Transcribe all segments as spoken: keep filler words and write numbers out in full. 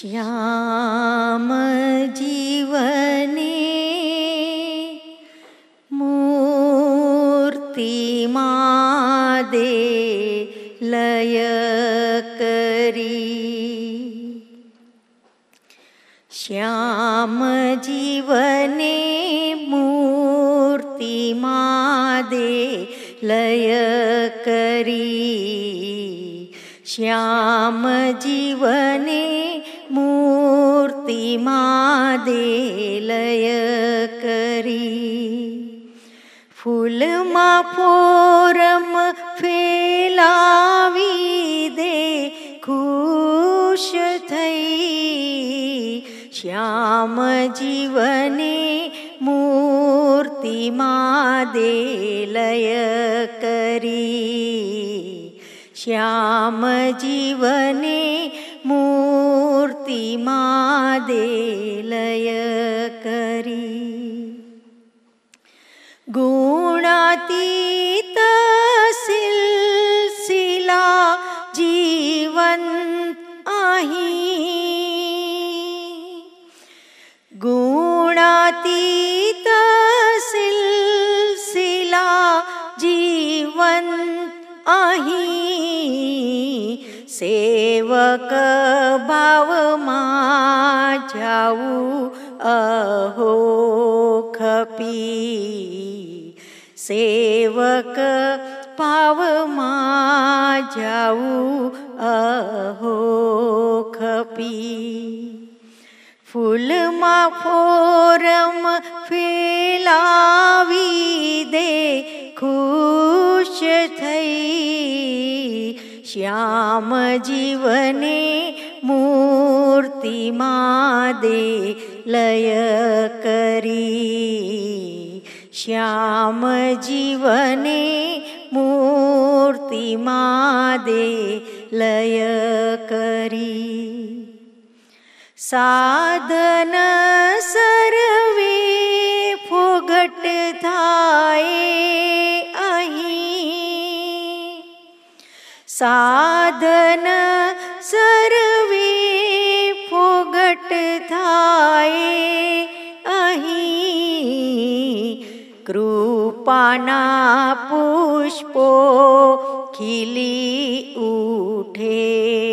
શ્યામ જીવને મૂર્તિમાં દે લય કરી, શ્યામ જીવને મૂર્તિમાં દે લય કરી, શ્યામ જીવને મૂર્તિમાં દે લય કરી, ફૂલમાં ફોરમ ફેલાવી દે ખુશ થઈ, શ્યામ જીવને મૂર્તિમાં દે લય કરી, શ્યામ જીવને મૂર્તિમાં દે લય કરી, ગુણાતીત સિલસિલા જીવન અહીં, ગુણાતીત સિલસિલા જીવન અહીં, સેવક ભાવમાં જાવું અહો ખપી, સેવક ભાવમાં જાવું અહો ખપી, ફૂલમાં ફોરમ ફેલાવી દે ખુશ થઈ, શ્યામ જીવને મૂર્તિમાં દે લય કરી, શ્યામ જીવને મૂર્તિમાં દે લય કરી, સાધન સર્વે ફોગટ થાય અહીં, સાધન સર્વે ફોગટ થાય અહીં, કૃપાના પુષ્પો ખીલી ઉઠે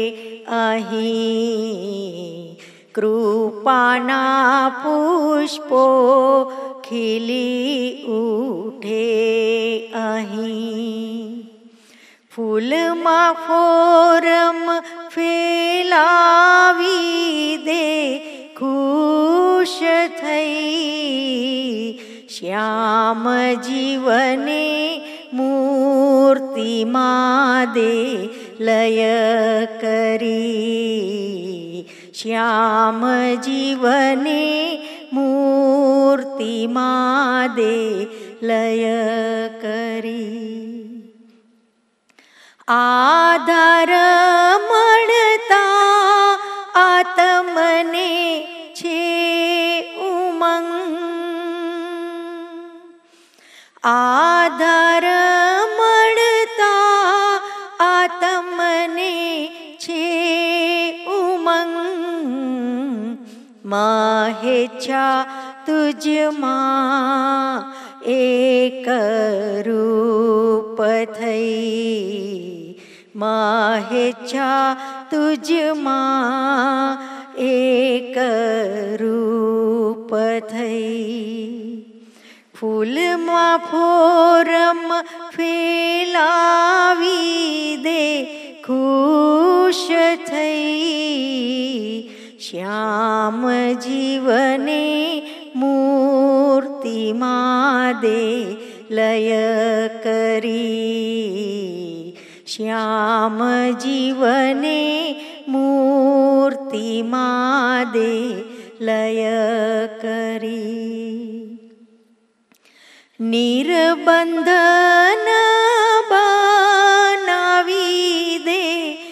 અહીં, કૃપાના પુષ્પો ખીલી ઉઠે અહીં, ફૂલમાં ફોરમ ફેલાવી દે ખુશ થઈ, શ્યામ જીવને મૂર્તિમાં દે લય કરી, શ્યામ જીવને મૂર્તિમાં દે લય કરી, આધાર મળતા આત્મને છે ઉમંગ, આધાર મળતા આત્મને છે ઉમંગ, મહેચ્છા તુજમાં એક રૂપ થઈ, મહેચ્છા તુજમાં એક રૂપ થઈ, ફૂલમાં ફોરમ ફેલાવી દે ખુશ થઈ, શ્યામ જીવને મૂર્તિમાં દે લય કરી, શ્યામ જીવને મૂર્તિમાં દે લય કરી, નિર્બંધન બનાવી દે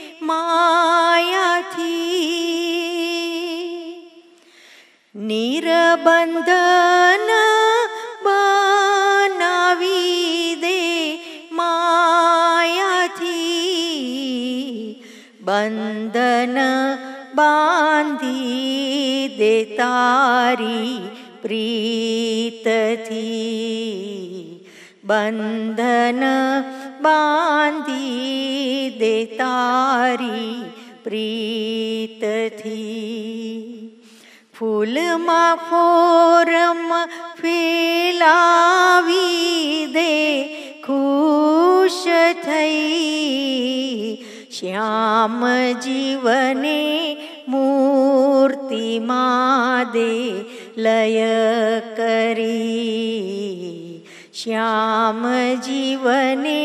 માયાથી, નિર્બંધન બનાવી દે માયાથી, બંધન બાંધી દે તારી પ્રીતથી, બંધન બાંધી દે તારી પ્રીતથી. ફૂલમાં ફોરમ ફેલાવી દે ખુશ થઈ, શ્યામ જીવને મૂર્તિમાં દે લય કરી, શ્યામ જીવને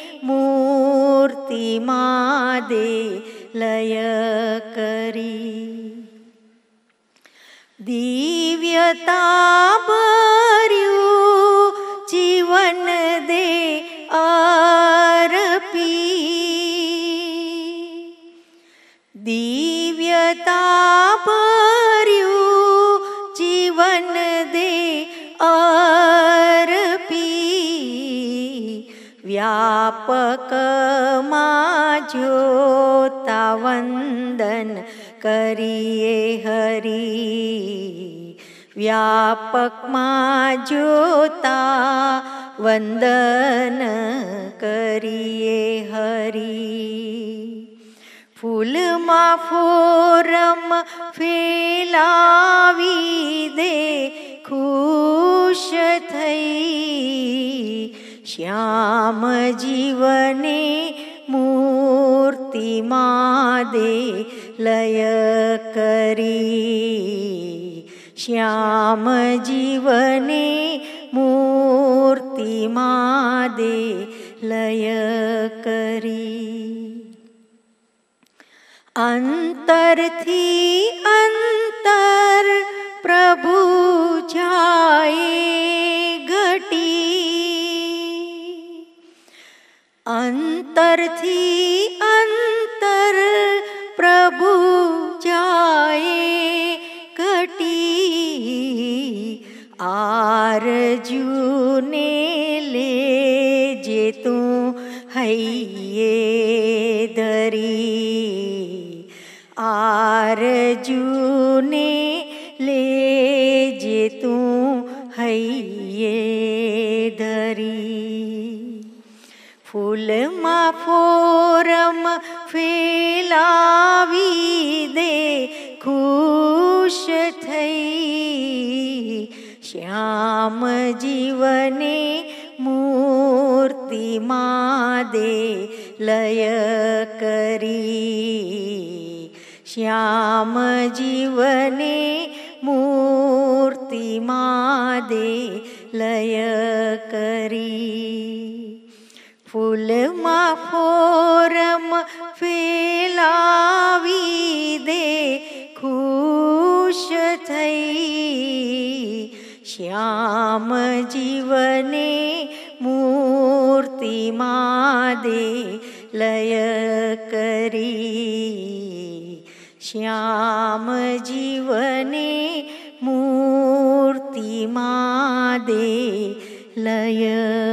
મૂર્તિમાં દે લય કરી. દિવ્યતા ભર્યું જીવન દે અર્પી, દિવ્યતા ભર્યું જીવન દે અર્પી, વ્યાપકમાં જોતા વંદન કરીએ હરી, વ્યાપકમાં જોતા વંદન કરીએ હરી. ફૂલમાં ફોરમ ફેલાવી દે ખુશ થઈ, શ્યામ જીવને મૂર્તિમાં દે લય કરી, શ્યામ જીવને મૂર્તિમાં દે લય કરી. અંતરથી અંતર પ્રભુ જાય ઘટી, અંતરથી અંતર પ્રભુ જાય ઘટી, આરજુને લેજે તું હૈયે ધરી, આરજુને લેજે તું હૈયે ધરી. ફૂલમાં ફોરમ ફેલાવી દે ખુશ થઈ, શ્યામ જીવને મૂર્તિમાં દે લય કરી, શ્યામ જીવને મૂર્તિમાં દે લય કરી. ફૂલમાં ફોરમ ફેલાવી દે ખુશ થઈ, શ્યામ જીવને મૂર્તિમાં દે લય કરી, શ્યામ જીવને મૂર્તિમાં દે લય